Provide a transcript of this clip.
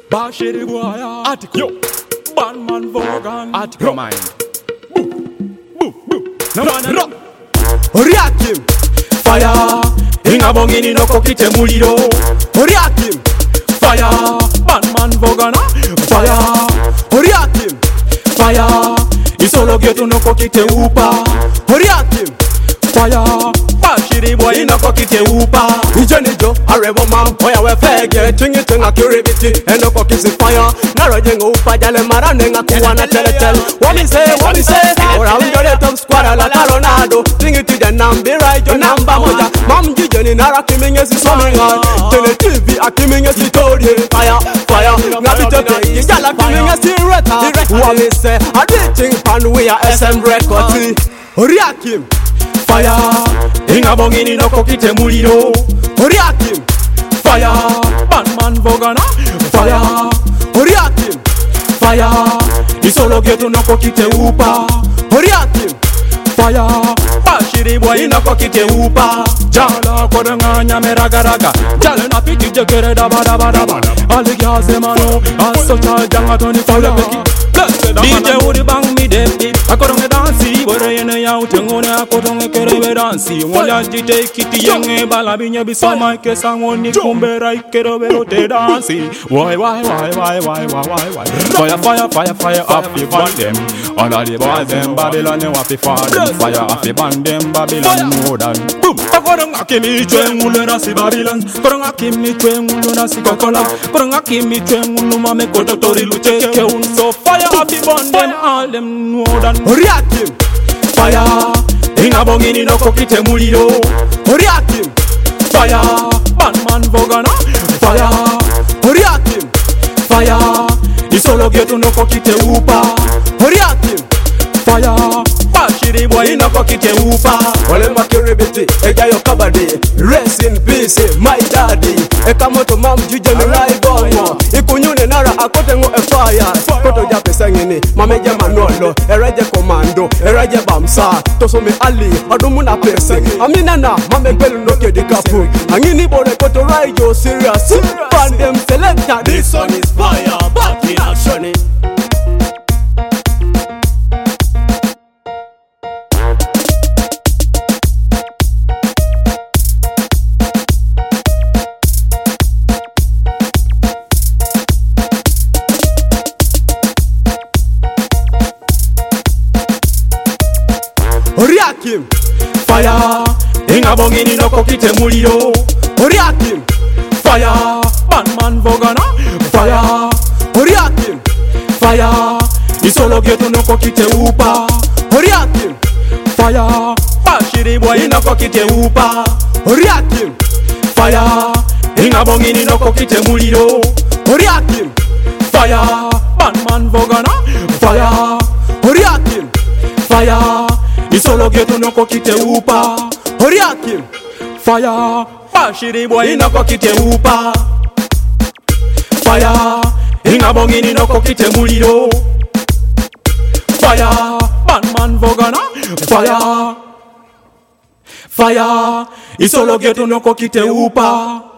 Bashiri Boya, Article, Batman Vogan, Article Mind. No. Oriakim, fire, Inga Bongini no kokite muliro. Oriakim, fire, Batman Vogan, fire. Oriakim, fire, Isolo getu no kokite upa. Oriakim, fire. Bashiri boy no kokite upa. Ijenijo arebo mam oya we fege tingi tinga kiribiti eno kokisi fire. Naro jengo upa jale marane nga kuwana teletel. What me say ora unjole top squad la Ronaldo. Tingi ti the nambi right your number moja. Mam jijeni nara kiminge si sominga. Tele TV akiminge si tori. Fire ngabi toke jala kiminge si reta. What me say I did think pan we are SM records. Oriakim fire, Inga Bongini no kokite muliro. Oriakim, fire, Batman Vogana, fire. Oriakim, fire, Isolo getu no kokite upa. Oriakim, fire, Bashiri boy no kokite upa. Jala kodanga nyamera garaga, jala na piti jekere daba. Aligi hasemano, asota janga toni fire peki. DJ would bang me deep. I couldn't dance, but I ain't out and on a cotton kerebe dance. One last DJ Kitty Young Balabina be some my case and one Nick Kumber I kerebe dance. Why? Fire, off the band them. All of the boys them Babylon, you have to fire them. Fire off the band them Babylon more than boom. I couldn't give me train, Ulunasi Babylon. Couldn't give me train, Ulunasi Cocola. Couldn't give me train, Ulumame Kotori Luche. So fire off the band them, all them know that. Oriakim, fire, Inga Bongini no kokite muliro. Oriakim, fire, Batman Vogana, fire. Oriakim, fire, Isolo getu no kokite upa. Oriakim, fire, Bashiri boy no kokite upa. Ole makiribiti, ega yo kabadi. Rest in peace, my daddy. Eka moto mam juje ni raibomo. Ikunyune nara akote ngo fire. Koto jape sengini, mameje manolo. Ereje komando, ereje bamsa. Toso me ali, adumu na pese. Amina na, mame belu no kedi kapu. Angini bore koto raijo serious. Pandem selector, this one is fire. Back in action. Oriakim, fire, Inga Bongini no kokite muliro. Oriakim, fire, Batman Vogana, fire. Oriakim, fire, Isolo getu no kokite upa. Oriakim, fire, Bashiri boy no kokite upa. Oriakim, fire, Inga Bongini no kokite muliro. Oriakim, fire, Batman Vogana, fire. Oriakim, fire, Isolo getu no kokite upa. Oriakim, fire, Bashiri boy no kokite upa. Fire, Inga Bongini no kokite muliro. Fire, Batman Vogana, fire. Fire, Isolo getu no kokite upa.